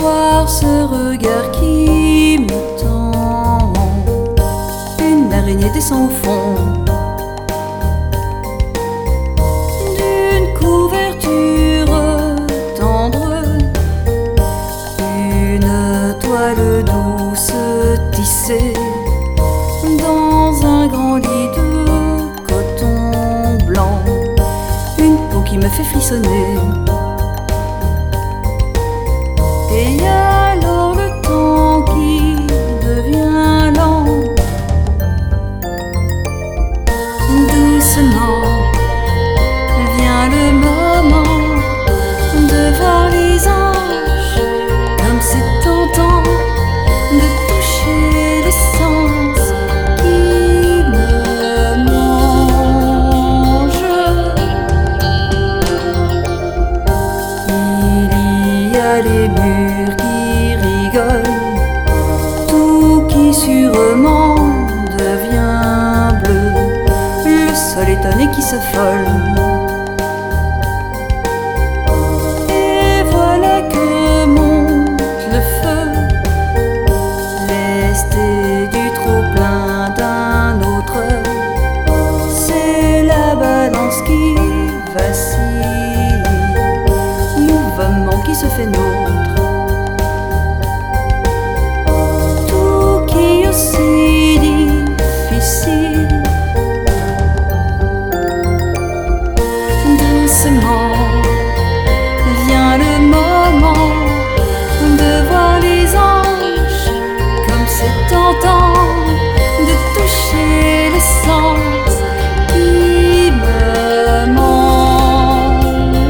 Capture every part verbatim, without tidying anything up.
voir ce regard qui me tend. Une araignée descend au fond d'une couverture tendre, une toile douce tissée dans un grand lit de coton blanc, une peau qui me fait frissonner. Et alors le temps qui devient lent, doucement vient le moment de voir les anges, comme c'est tentant de toucher l'essence qui me mange. Il y a les murs qui rigolent, tout qui sûrement devient bleu, le sol étonné qui s'affole. Et voilà que monte le feu, lesté du trop-plein d'un autre. C'est la balance qui vacille, mouvement qui se fait nôtre. Tout qui est aussi difficile, doucement vient le moment de voir les anges, comme c'est tentant de toucher l'essence qui me mange.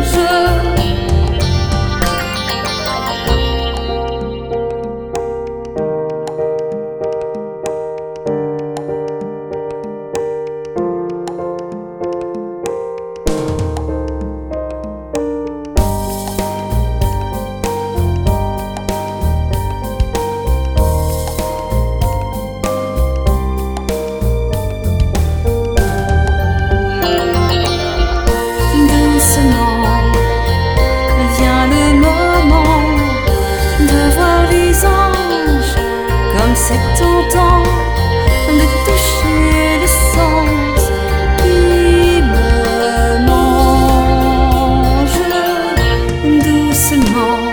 C'est tentant de toucher l'essence qui me mange, doucement